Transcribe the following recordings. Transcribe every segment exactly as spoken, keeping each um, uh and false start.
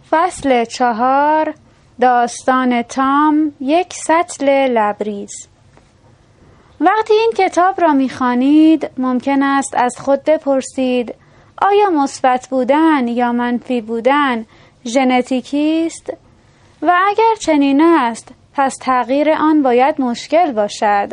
فصل چهار، داستان تام، یک سطل لبریز. وقتی این کتاب را می‌خوانید ممکن است از خود بپرسید آیا مثبت بودن یا منفی بودن ژنتیکی است؟ و اگر چنین است پس تغییر آن باید مشکل باشد.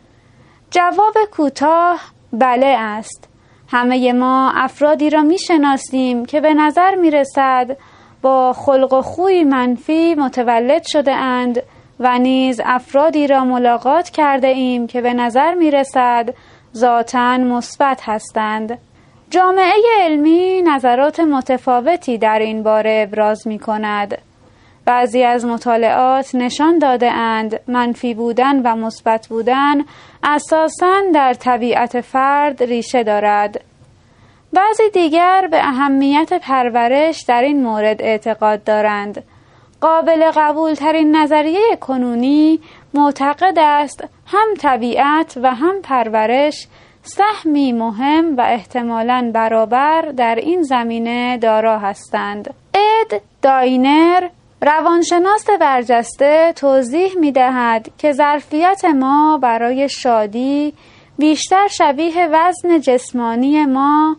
جواب کوتاه بله است. همه ما افرادی را می‌شناسیم که به نظر می‌رسد با خلق و خوی منفی متولد شده اند و نیز افرادی را ملاقات کرده ایم که به نظر می رسد ذاتاً مثبت هستند. جامعه علمی نظرات متفاوتی در این باره ابراز می کند. بعضی از مطالعات نشان داده اند منفی بودن و مثبت بودن اساساً در طبیعت فرد ریشه دارد. بعضی دیگر به اهمیت پرورش در این مورد اعتقاد دارند. قابل قبول ترین نظریه کنونی معتقد است هم طبیعت و هم پرورش سهمی مهم و احتمالاً برابر در این زمینه دارا هستند. اد داینر روانشناس برجسته توضیح می دهد که ظرفیت ما برای شادی بیشتر شبیه وزن جسمانی ما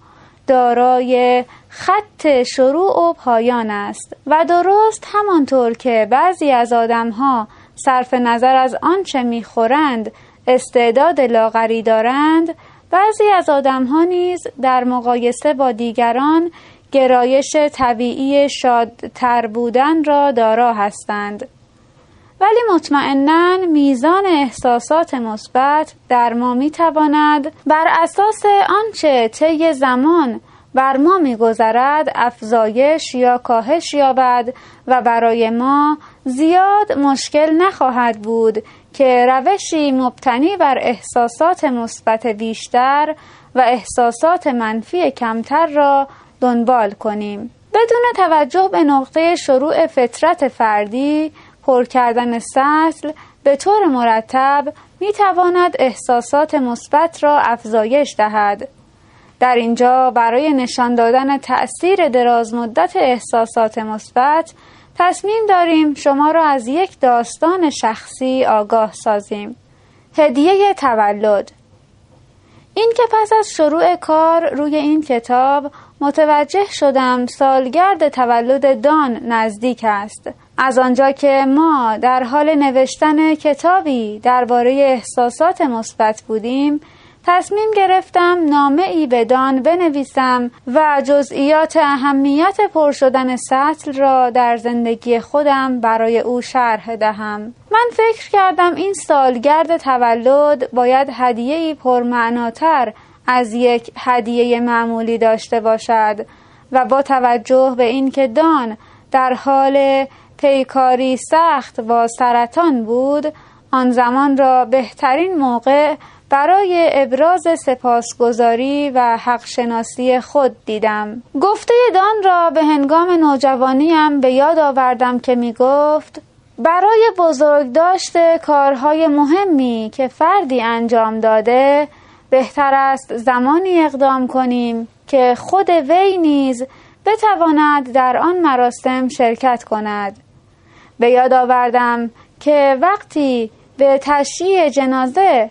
دارای خط شروع و پایان است و درست همانطور که بعضی از آدم‌ها صرف نظر از آنچه می‌خورند استعداد لاغری دارند، بعضی از آدم‌ها نیز در مقایسه با دیگران گرایش طبیعی شادتر بودن را دارا هستند. ولی مطمئناً میزان احساسات مثبت در ما میتواند بر اساس آنچه طی زمان بر ما میگذرد افزایش یا کاهش یابد و برای ما زیاد مشکل نخواهد بود که روشی مبتنی بر احساسات مثبت بیشتر و احساسات منفی کمتر را دنبال کنیم. بدون توجه به نقطه شروع فطرت فردی، پر کردن سطل به طور مرتب می تواند احساسات مثبت را افزایش دهد. در اینجا برای نشان دادن تأثیر درازمدت احساسات مثبت تصمیم داریم شما را از یک داستان شخصی آگاه سازیم. هدیه تولد. این که پس از شروع کار روی این کتاب متوجه شدم سالگرد تولد دان نزدیک است. از آنجا که ما در حال نوشتن کتابی درباره احساسات مثبت بودیم، تصمیم گرفتم نامه‌ای به دان بنویسم و جزئیات اهمیت پر شدن سطل را در زندگی خودم برای او شرح دهم. من فکر کردم این سالگرد تولد باید هدیه‌ای پرمعناتر از یک هدیه معمولی داشته باشد و با توجه به اینکه دان در حال پیکاری سخت با سرطان بود، آن زمان را بهترین موقع برای ابراز سپاسگزاری و حق شناسی خود دیدم. گفته دان را به هنگام نوجوانیم به یاد آوردم که می گفت برای بزرگ داشته کارهای مهمی که فردی انجام داده بهتر است زمانی اقدام کنیم که خود وی نیز بتواند در آن مراسم شرکت کند. به یاد آوردم که وقتی به تشییع جنازه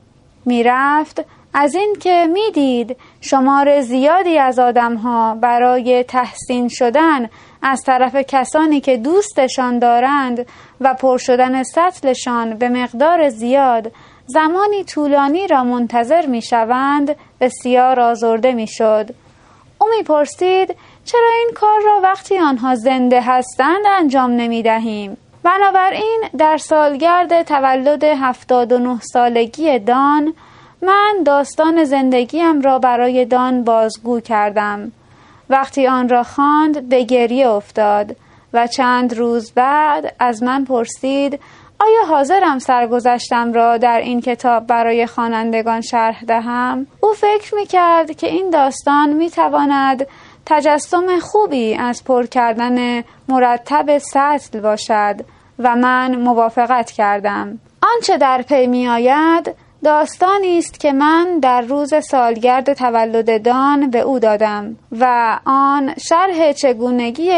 می رفت از این که می دید شمار زیادی از آدمها برای تحسین شدن از طرف کسانی که دوستشان دارند و پر شدن سطلشان به مقدار زیاد زمانی طولانی را منتظر می شوند بسیار آزرده می شد. او می پرسید چرا این کار را وقتی آنها زنده هستند انجام نمی دهیم؟ بنابراین در سالگرد تولد هفتاد و نه سالگی دان من داستان زندگیم را برای دان بازگو کردم. وقتی آن را خواند به گریه افتاد و چند روز بعد از من پرسید آیا حاضرم سرگذشتم را در این کتاب برای خوانندگان شرح دهم؟ او فکر می‌کرد که این داستان می‌تواند تجسم خوبی از پر کردن مرتب سطل باشد و من موافقت کردم. آنچه در پی می آید داستانی است که من در روز سالگرد تولد دان به او دادم و آن شرح چگونگی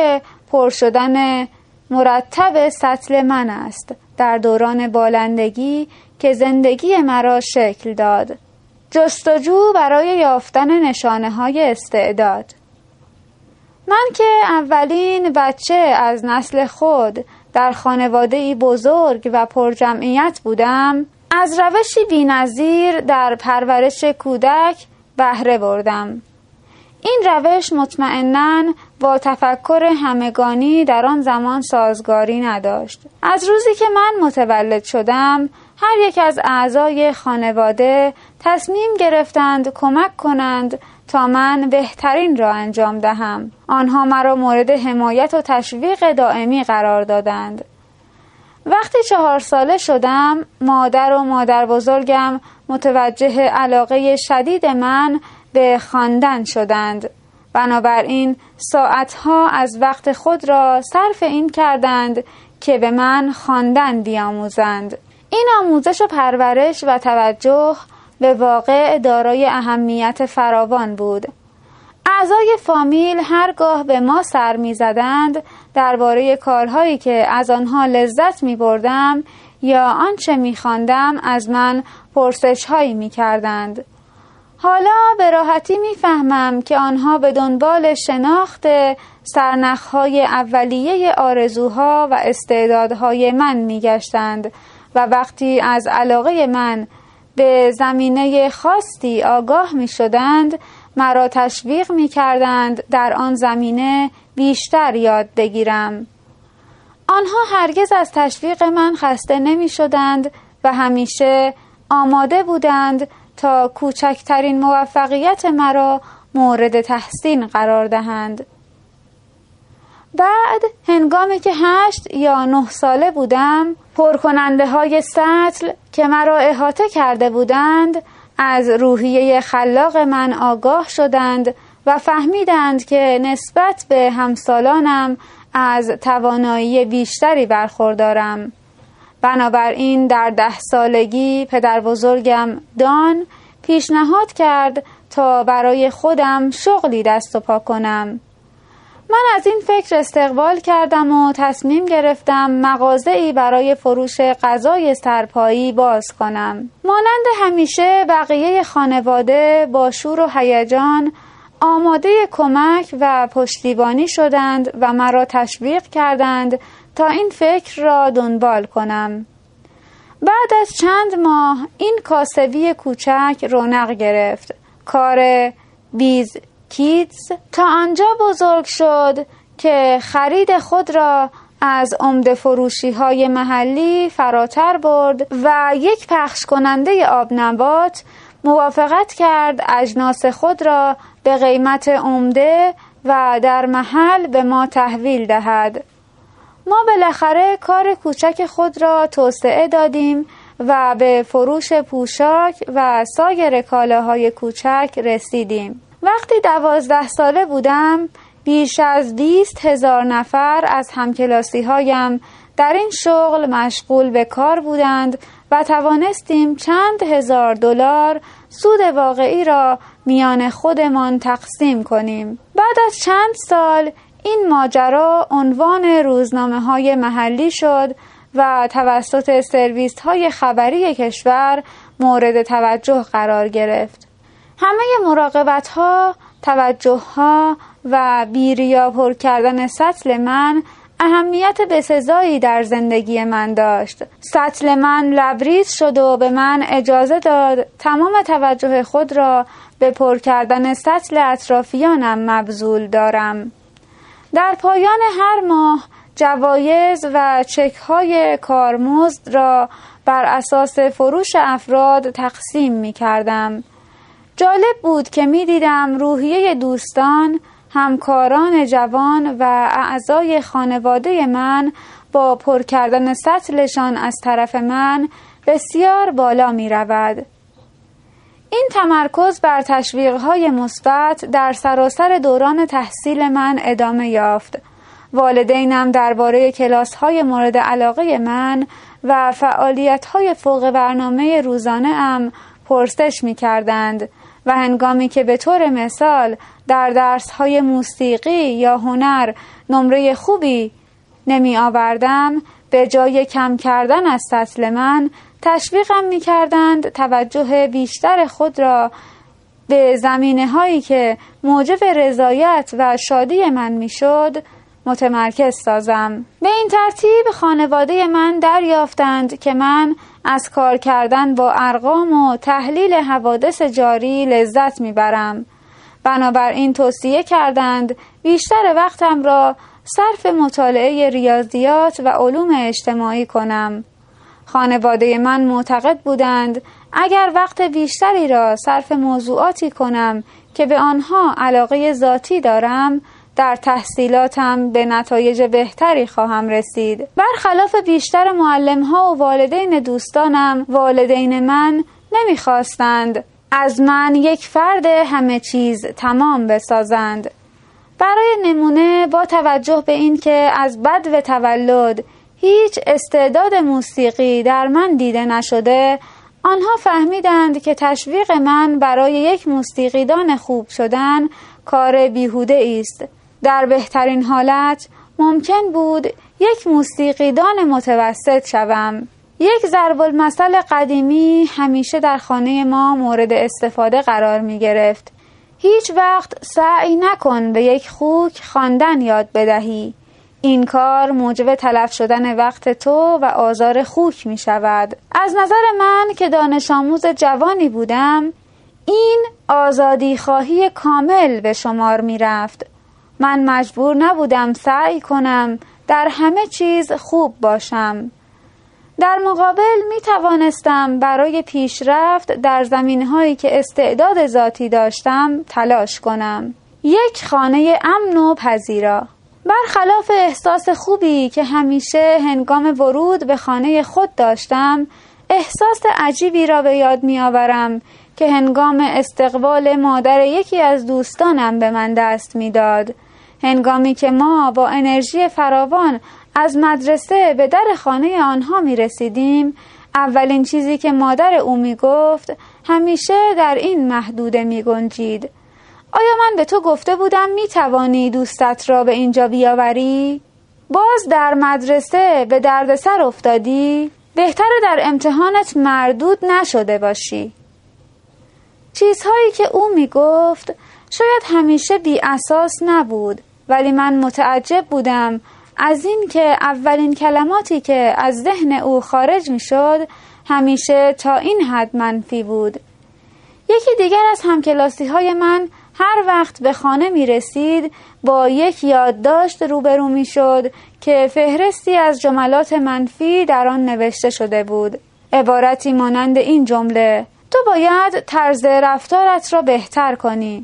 پر شدن مرتب سطل من است در دوران بالندگی که زندگی مرا شکل داد. جستجو برای یافتن نشانه های استعداد. من که اولین بچه از نسل خود در خانواده‌ای بزرگ و پرجمعیت بودم، از روشی بی‌نظیر در پرورش کودک بهره بردم. این روش مطمئناً با تفکر همگانی در آن زمان سازگاری نداشت. از روزی که من متولد شدم، هر یک از اعضای خانواده تصمیم گرفتند کمک کنند تا من بهترین را انجام دهم. آنها مرا مورد حمایت و تشویق دائمی قرار دادند. وقتی چهار ساله شدم، مادر و مادر بزرگم متوجه علاقه شدید من به خواندن شدند. بنابراین ساعتها از وقت خود را صرف این کردند که به من خواندن بیاموزند. این آموزش و پرورش و توجه به واقع دارای اهمیت فراوان بود. اعضای فامیل هرگاه به ما سر می زدند درباره کارهایی که از آنها لذت می بردم یا آنچه می خواندم از من پرسش هایی می کردند. حالا به راحتی می فهمم که آنها به دنبال شناخت سرنخهای اولیه آرزوها و استعدادهای من می گشتند و وقتی از علاقه من به زمینه خاصی آگاه می شدند مرا تشویق می کردند در آن زمینه بیشتر یاد بگیرم. آنها هرگز از تشویق من خسته نمی شدند و همیشه آماده بودند تا کوچکترین موفقیت مرا مورد تحسین قرار دهند. بعد هنگامی که هشت یا نه ساله بودم، پرکننده های سطل که مرا احاطه کرده بودند از روحیه خلاق من آگاه شدند و فهمیدند که نسبت به همسالانم از توانایی بیشتری برخوردارم. بنابراین در ده سالگی پدر بزرگم دان پیشنهاد کرد تا برای خودم شغلی دست و پا کنم. من از این فکر استقبال کردم و تصمیم گرفتم مغازه‌ای برای فروش غذای سرپایی باز کنم. مانند همیشه بقیه خانواده با شور و هیجان آماده کمک و پشتیبانی شدند و مرا تشویق کردند تا این فکر را دنبال کنم. بعد از چند ماه این کاسبی کوچک رونق گرفت. کار بیز کیدز تا آنجا بزرگ شد که خرید خود را از عمده فروشی های محلی فراتر برد و یک پخش کننده آب نبات موافقت کرد اجناس خود را به قیمت عمده و در محل به ما تحویل دهد. ما بالاخره کار کوچک خود را توسعه دادیم و به فروش پوشاک و سایر کالاهای کوچک رسیدیم. وقتی دوازده ساله بودم، بیش از بیست هزار نفر از همکلاسی هایم در این شغل مشغول به کار بودند و توانستیم چند هزار دلار سود واقعی را میان خودمان تقسیم کنیم. بعد از چند سال این ماجرا عنوان روزنامه های محلی شد و توسط سرویس های خبری کشور مورد توجه قرار گرفت. همه مراقبت ها، توجه ها و بیریا پر کردن سطل من اهمیت بسزایی در زندگی من داشت. سطل من لبریز شد و به من اجازه داد تمام توجه خود را به پر کردن سطل اطرافیانم مبذول دارم. در پایان هر ماه جوایز و چک‌های کارمزد را بر اساس فروش افراد تقسیم می کردم. جالب بود که می دیدم روحیه دوستان، همکاران جوان و اعضای خانواده من با پر کردن سطلشان از طرف من بسیار بالا می رود. این تمرکز بر تشویق‌های مثبت در سراسر دوران تحصیل من ادامه یافت. والدینم درباره کلاس‌های مورد علاقه من و فعالیت‌های فوق برنامه روزانه ام پرسش می‌کردند و هنگامی که به طور مثال در درس‌های موسیقی یا هنر نمره خوبی نمی آوردم، به جای کم کردن از سطل من تشویقم می کردند توجه بیشتر خود را به زمینه هایی که موجب رضایت و شادی من می شد متمرکز سازم. به این ترتیب خانواده من دریافتند که من از کار کردن با ارقام و تحلیل حوادث جاری لذت می برم. بنابراین توصیه کردند بیشتر وقتم را صرف مطالعه ریاضیات و علوم اجتماعی کنم. خانواده من معتقد بودند اگر وقت بیشتری را صرف موضوعاتی کنم که به آنها علاقه ذاتی دارم، در تحصیلاتم به نتایج بهتری خواهم رسید. برخلاف بیشتر معلم‌ها و والدین دوستانم، والدین من نمی‌خواستند از من یک فرد همه چیز تمام بسازند. برای نمونه، با توجه به این که از بدو تولد هیچ استعداد موسیقی در من دیده نشده، آنها فهمیدند که تشویق من برای یک موسیقیدان خوب شدن کار بیهوده است. در بهترین حالت ممکن بود یک موسیقیدان متوسط شوم. یک ضرب المثل قدیمی همیشه در خانه ما مورد استفاده قرار می گرفت: هیچ وقت سعی نکن به یک خوک خواندن یاد بدهی. این کار موجب تلف شدن وقت تو و آزار خوک می شود. از نظر من که دانش آموز جوانی بودم، این آزادی خواهی کامل به شمار می رفت. من مجبور نبودم سعی کنم در همه چیز خوب باشم. در مقابل می توانستم برای پیشرفت در زمینهایی که استعداد ذاتی داشتم تلاش کنم. یک خانه امن و پذیرا. برخلاف احساس خوبی که همیشه هنگام ورود به خانه خود داشتم، احساس عجیبی را به یاد می آورم که هنگام استقبال مادر یکی از دوستانم به من دست می داد. هنگامی که ما با انرژی فراوان از مدرسه به در خانه آنها می رسیدیم، اولین چیزی که مادر او می گفت همیشه در این محدوده می گنجید: آیا من به تو گفته بودم می توانی دوستت را به اینجا بیاوری؟ باز در مدرسه به دردسر افتادی؟ بهتره در امتحانت مردود نشده باشی. چیزهایی که او می گفت شاید همیشه بی اساس نبود، ولی من متعجب بودم از این که اولین کلماتی که از ذهن او خارج می شد همیشه تا این حد منفی بود. یکی دیگر از همکلاسی های من هر وقت به خانه می رسید با یک یادداشت روبرو می شد که فهرستی از جملات منفی در آن نوشته شده بود. عبارتی مانند این جمله: تو باید طرز رفتارت را بهتر کنی.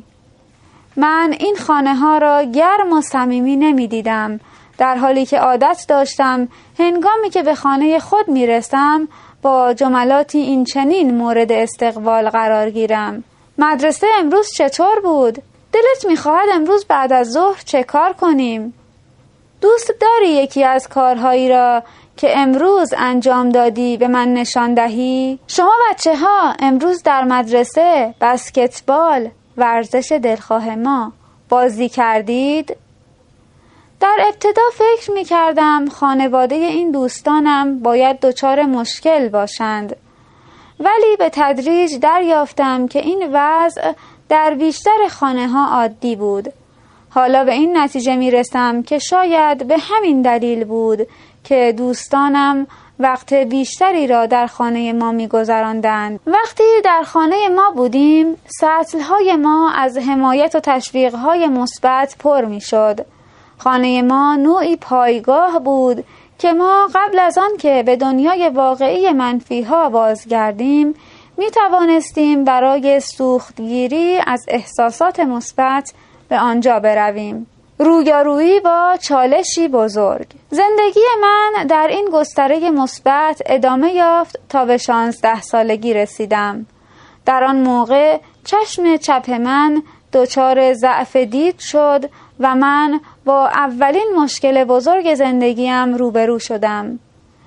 من این خانه ها را گرم و صمیمی نمی دیدم، در حالی که عادت داشتم هنگامی که به خانه خود می رسم با جملاتی این چنین مورد استقبال قرار گیرم: مدرسه امروز چطور بود؟ دلت می خواهد امروز بعد از ظهر چه کار کنیم؟ دوست داری یکی از کارهایی را که امروز انجام دادی به من نشان دهی؟ شما بچه ها امروز در مدرسه بسکتبال، ورزش دلخواه ما، بازی کردید؟ در ابتدا فکر می کردم خانواده این دوستانم باید دچار مشکل باشند، ولی به تدریج دریافتم که این وضع در بیشتر خانه ها عادی بود. حالا به این نتیجه می رسم که شاید به همین دلیل بود که دوستانم وقت بیشتری را در خانه ما می گذراندند. وقتی در خانه ما بودیم، سطل‌های ما از حمایت و تشویق‌های مثبت پر می شد. خانه ما نوعی پایگاه بود که ما قبل از آن که به دنیای واقعی منفی‌ها بازگردیم می توانستیم برای سوختگیری از احساسات مثبت به آنجا برویم. رویارویی با چالشی بزرگ. زندگی من در این گستره مثبت ادامه یافت تا به شانزده سالگی رسیدم. در آن موقع چشم چپ من دچار ضعف دید شد و من با اولین مشکل بزرگ زندگیم روبرو شدم.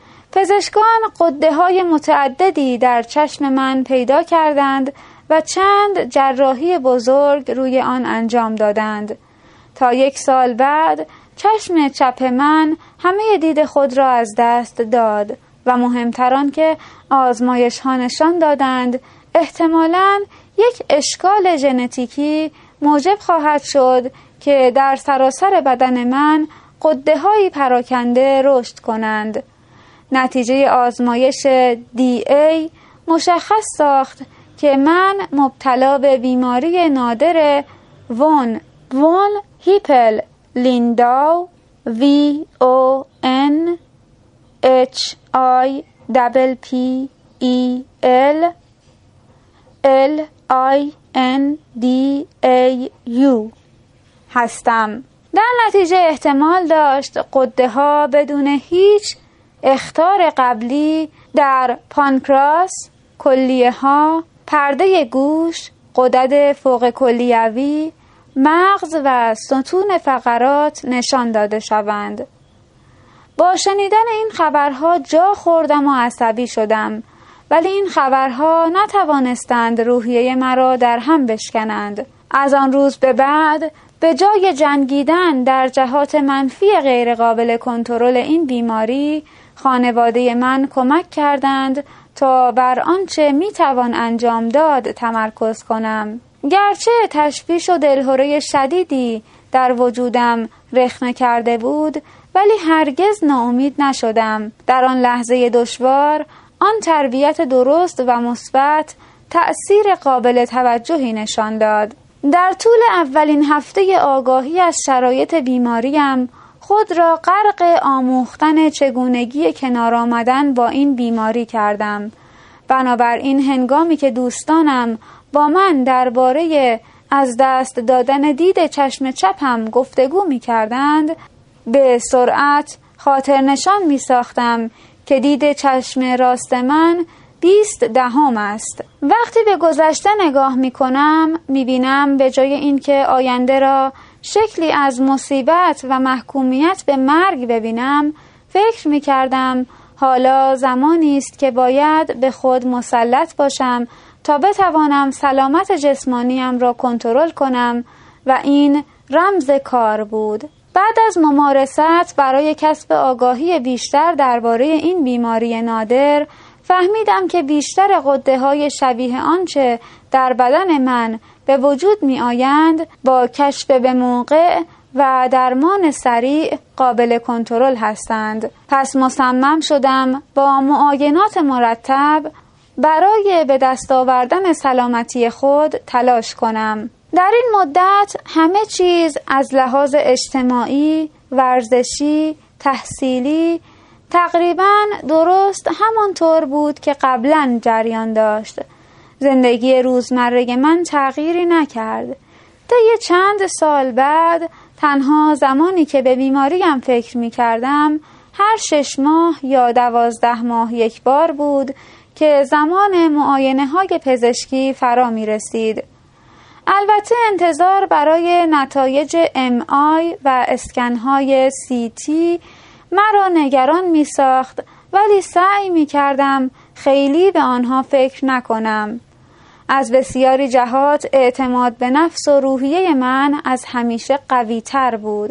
پزشکان غده‌های متعددی در چشم من پیدا کردند و چند جراحی بزرگ روی آن انجام دادند تا یک سال بعد چشم چپ من همه دید خود را از دست داد و مهمتر آن که آزمایش ها نشان دادند احتمالاً یک اشکال ژنتیکی موجب خواهد شد که در سراسر بدن من غده هایی پراکنده رشد کنند. نتیجه آزمایش دی ای مشخص ساخت که من مبتلا به بیماری نادر وون وون هیپل لینداو وی او ان اچ آی دبل پی ای ال ال آی ان دی ای یو هستم. در نتیجه احتمال داشت غده ها بدون هیچ اخطار قبلی در پانکراس، کلیه ها، پرده گوش، غدد فوق کلیوی، مغز و ستون فقرات نشان داده شوند. با شنیدن این خبرها جا خوردم و عصبی شدم، ولی این خبرها نتوانستند روحیه مرا در هم بشکنند. از آن روز به بعد به جای جنگیدن در جهات منفی غیر قابل کنترل این بیماری، خانواده من کمک کردند تا بر آنچه میتوان انجام داد تمرکز کنم. گرچه تشویش و دلهره شدیدی در وجودم رخنه کرده بود، ولی هرگز ناامید نشدم. در آن لحظه دشوار آن تربیت درست و مثبت تأثیر قابل توجهی نشان داد. در طول اولین هفته آگاهی از شرایط بیماریم خود را غرق آموختن چگونگی کنار آمدن با این بیماری کردم. بنابراین هنگامی که دوستانم با من درباره از دست دادن دید چشم چپم گفتگو می کردند، به سرعت خاطر نشان می ساختم که دید چشم راست من بیست دهم است. وقتی به گذشته نگاه می کنم می بینم به جای اینکه آینده را شکلی از مصیبت و محکومیت به مرگ ببینم، فکر می کردم حالا زمانی است که باید به خود مسلط باشم تا بتوانم سلامت جسمانیم را کنترل کنم و این رمز کار بود. بعد از ممارست برای کسب آگاهی بیشتر درباره این بیماری نادر، فهمیدم که بیشتر غده‌های شبیه آنچه در بدن من به وجود می آیند با کشف به موقع و درمان سریع قابل کنترل هستند. پس مصمم شدم با معاینات مرتب برای به دست آوردن سلامتی خود تلاش کنم. در این مدت همه چیز از لحاظ اجتماعی، ورزشی، تحصیلی تقریباً درست همانطور بود که قبلاً جریان داشت. زندگی روزمره من تغییری نکرد. طی چند سال بعد تنها زمانی که به بیماریم فکر می کردم هر شش ماه یا دوازده ماه یک بار بود که زمان معاینه های پزشکی فرا می رسید. البته انتظار برای نتایج ام آی و اسکن های سی تی مرا نگران می ساخت، ولی سعی می کردم خیلی به آنها فکر نکنم. از بسیاری جهات اعتماد به نفس و روحیه من از همیشه قوی تر بود.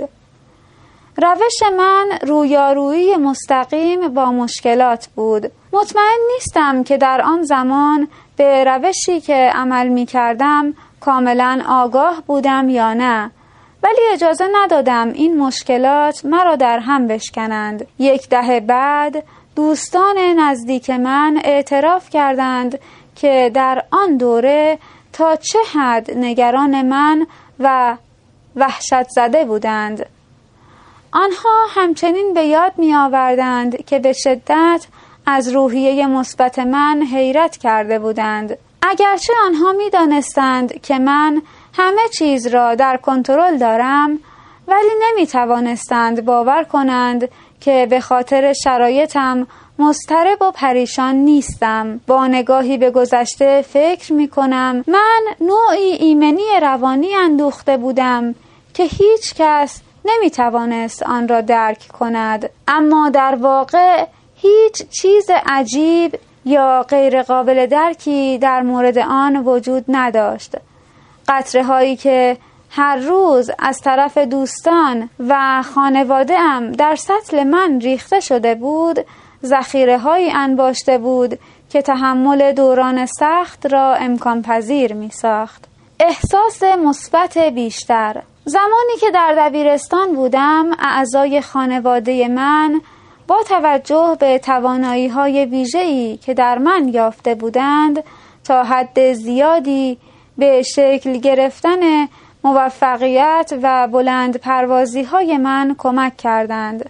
روش من رویارویی مستقیم با مشکلات بود. مطمئن نیستم که در آن زمان به روشی که عمل می کردم کاملا آگاه بودم یا نه، ولی اجازه ندادم این مشکلات مرا در هم بشکنند. یک دهه بعد دوستان نزدیک من اعتراف کردند که در آن دوره تا چه حد نگران من و وحشت زده بودند. آنها همچنین به یاد می آوردند که به شدت از روحیه مثبت من حیرت کرده بودند. اگرچه آنها می دانستند که من همه چیز را در کنترل دارم، ولی نمی توانستند باور کنند که به خاطر شرایطم مضطرب و پریشان نیستم. با نگاهی به گذشته فکر می کنم من نوعی ایمنی روانی اندوخته بودم که هیچ کس نمی توانست آن را درک کند، اما در واقع هیچ چیز عجیب یا غیر قابل درکی در مورد آن وجود نداشت. قطره هایی که هر روز از طرف دوستان و خانواده‌ام در سطل من ریخته شده بود، ذخیره‌هایی انباشته بود که تحمل دوران سخت را امکان پذیر می ساخت. احساس مثبت بیشتر. زمانی که در دبیرستان بودم، اعضای خانواده من با توجه به توانایی‌های ویژه‌ای که در من یافته بودند، تا حد زیادی به شکل گرفتن موفقیت و بلند پروازی های من کمک کردند.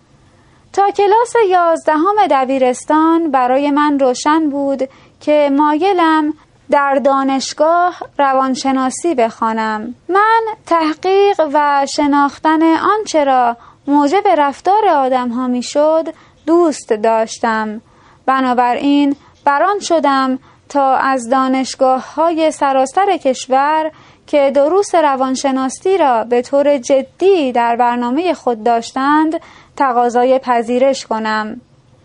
تا کلاس یازدهم دبیرستان برای من روشن بود که مایلم در دانشگاه روانشناسی بخوانم. من تحقیق و شناختن آنچه را موجب رفتار آدم ها می شد دوست داشتم. بنابراین بران شدم تا از دانشگاه های سراسر کشور که دروس روانشناسی را به طور جدی در برنامه خود داشتند تقاضای پذیرش کنم.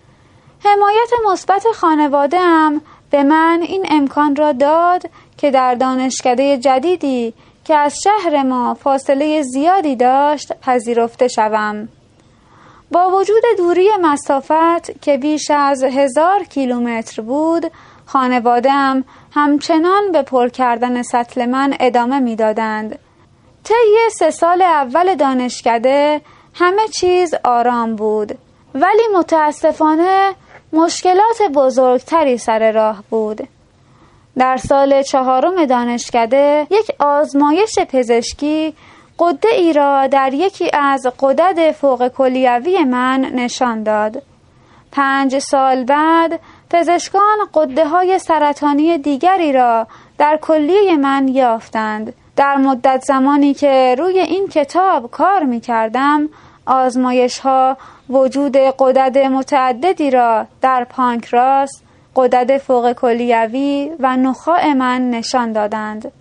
حمایت مثبت خانواده‌ام به من این امکان را داد که در دانشکده جدیدی که از شهر ما فاصله زیادی داشت پذیرفته شوم. با وجود دوری مسافت که بیش از هزار کیلومتر بود، خانواده‌ام همچنان به پر کردن سطل من ادامه می‌دادند. طی سه سال اول دانشکده همه چیز آرام بود، ولی متاسفانه مشکلات بزرگتری سر راه بود. در سال چهارم دانشکده یک آزمایش پزشکی غده ای را در یکی از غدد فوق کلیوی من نشان داد. پنج سال بعد پزشکان غده های سرطانی دیگری را در کلیه من یافتند. در مدت زمانی که روی این کتاب کار می کردم، آزمایش ها وجود غدد متعددی را در پانکراس، غدد فوق کلیوی و نخاع من نشان دادند.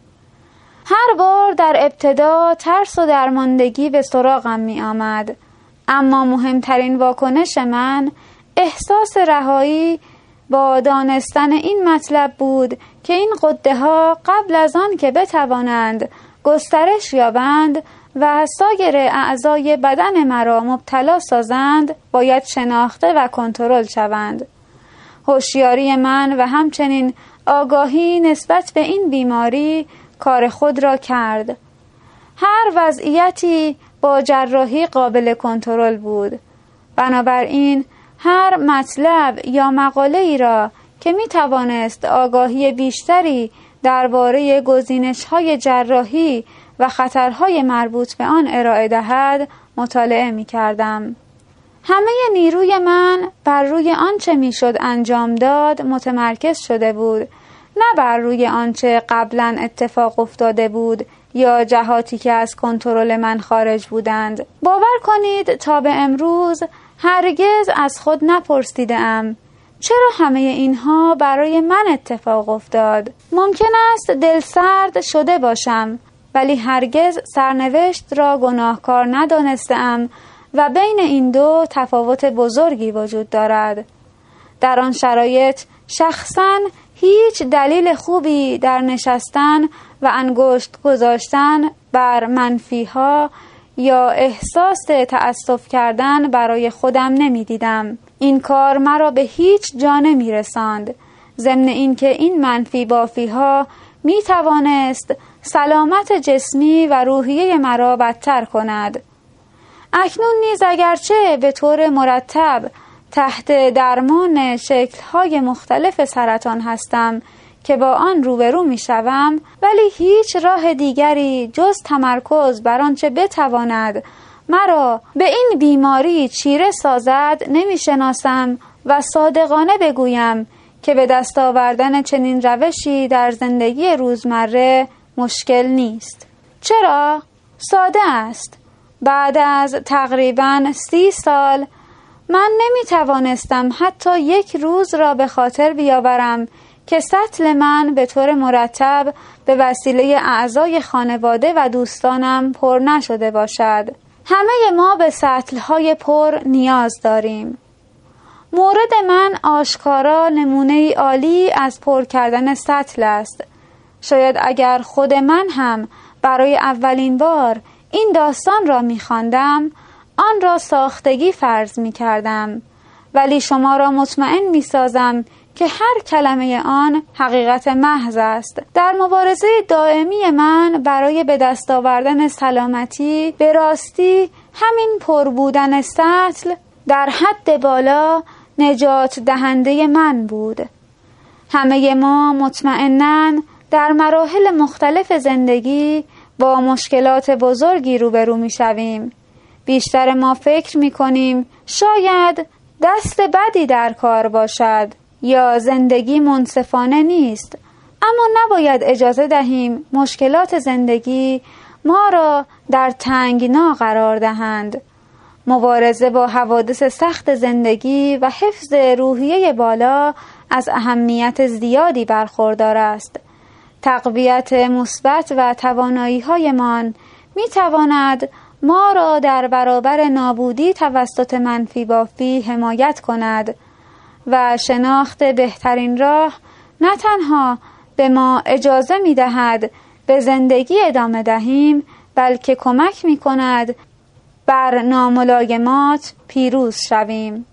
هر بار در ابتدا ترس و درماندگی به سراغم می آمد، اما مهمترین واکنش من احساس رهایی با دانستن این مطلب بود که این غده ها قبل از آن که بتوانند گسترش یابند و سایر اعضای بدن مرا مبتلا سازند باید شناخته و کنترل شوند. هوشیاری من و همچنین آگاهی نسبت به این بیماری کار خود را کرد. هر وضعیتی با جراحی قابل کنترل بود. بنابراین هر مطلب یا مقاله ای را که می توانست آگاهی بیشتری درباره گزینش‌های جراحی و خطرهای مربوط به آن ارائه دهد مطالعه می کردم. همه نیروی من بر روی آنچه می شد انجام داد متمرکز شده بود، نه بر روی آنچه قبلا اتفاق افتاده بود یا جهاتی که از کنترل من خارج بودند. باور کنید تا به امروز هرگز از خود نپرسیدم چرا همه اینها برای من اتفاق افتاد. ممکن است دلسرد شده باشم، ولی هرگز سرنوشت را گناهکار ندانستم و بین این دو تفاوت بزرگی وجود دارد. در آن شرایط شخصاً هیچ دلیل خوبی در نشستن و انگشت گذاشتن بر منفی‌ها یا احساس تأسف کردن برای خودم نمی دیدم. این کار مرا به هیچ جا نمی رساند، ضمن اینکه این منفی بافی ها می توانست سلامت جسمی و روحیه مرا بدتر کند. اکنون نیز اگرچه به طور مرتب تحت درمان شکل‌های مختلف سرطان هستم که با آن روبرو می شوم، ولی هیچ راه دیگری جز تمرکز بر آنچه بتواند مرا به این بیماری چیره سازد نمی شناسم و صادقانه بگویم که به دست آوردن چنین روشی در زندگی روزمره مشکل نیست. چرا؟ ساده است. بعد از تقریباً سی سال من نمی توانستم حتی یک روز را به خاطر بیاورم که سطل من به طور مرتب به وسیله اعضای خانواده و دوستانم پر نشده باشد. همه ما به سطل‌های پر نیاز داریم. مورد من آشکارا نمونه عالی از پر کردن سطل است. شاید اگر خود من هم برای اولین بار این داستان را می خواندم، آن را ساختگی فرض می کردم، ولی شما را مطمئن می سازم که هر کلمه آن حقیقت محض است. در مبارزه دائمی من برای به دست آوردن سلامتی، به راستی همین پر بودن سطل در حد بالا نجات دهنده من بود. همه ما مطمئناً در مراحل مختلف زندگی با مشکلات بزرگی روبرو می شویم. بیشتر ما فکر می کنیم شاید دست بدی در کار باشد یا زندگی منصفانه نیست، اما نباید اجازه دهیم مشکلات زندگی ما را در تنگنا قرار دهند. مبارزه با حوادث سخت زندگی و حفظ روحیه بالا از اهمیت زیادی برخوردار است. تقویت مثبت و توانایی‌هایمان می‌تواند ما را در برابر نابودی توسط منفی بافی حمایت کند و شناخت بهترین راه نه تنها به ما اجازه می‌دهد به زندگی ادامه دهیم، بلکه کمک می‌کند بر ناملایمات پیروز شویم.